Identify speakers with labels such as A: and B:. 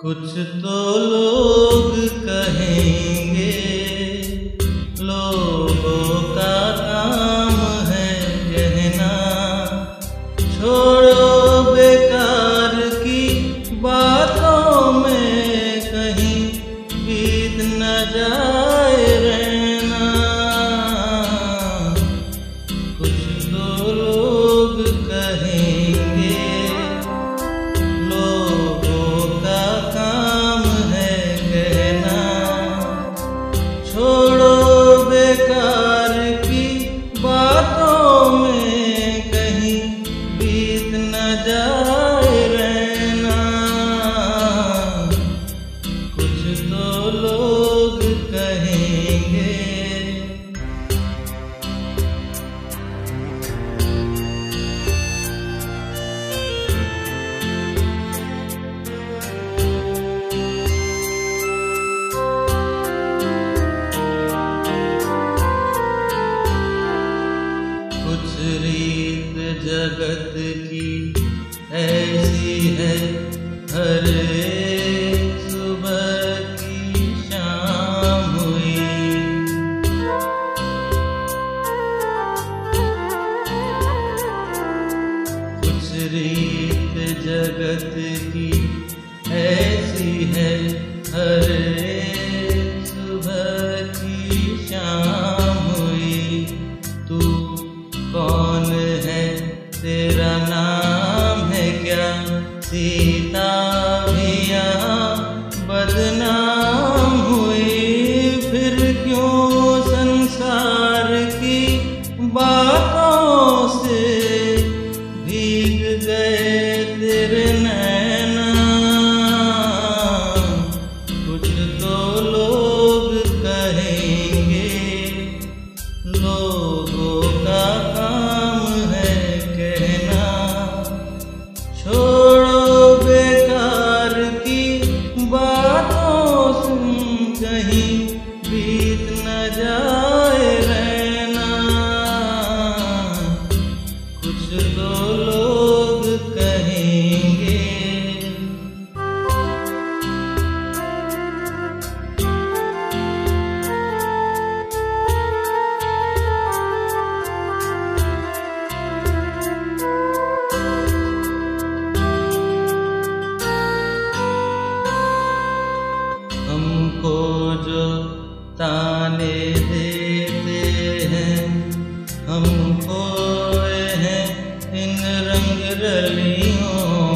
A: कुछ तो लोग कहेंगे, लोगों का काम है कहना। छोड़ो बेकार की बातों में कहीं बीत न जाए रहना। कुछ तो लोग कहेंगे, छोड़ो बेकार की बातों में कहीं बीत न जाए रहना। कुछ तो लोग कहेंगे। कुछ रीत जगत की ऐसी है, हर एक सुबह की शाम हुई। कुछ रीत जगत की ऐसी है, हर एक सुबह की शाम हुई। तू कौन है, तेरा नाम है क्या? सीता भी यहाँ बदनाम हुई। फिर क्यों संसार की बातों से भीग गए तेरे नैना। कुछ तो लोग कहेंगे, लोगों का काम है कहना। छोड़ो बेकार की बातों से कहीं बीत न जाए रहना। कुछ तो लोग कहेंगे। हमको जो ताने देते हैं, हम खोए हैं इन रंग रलियों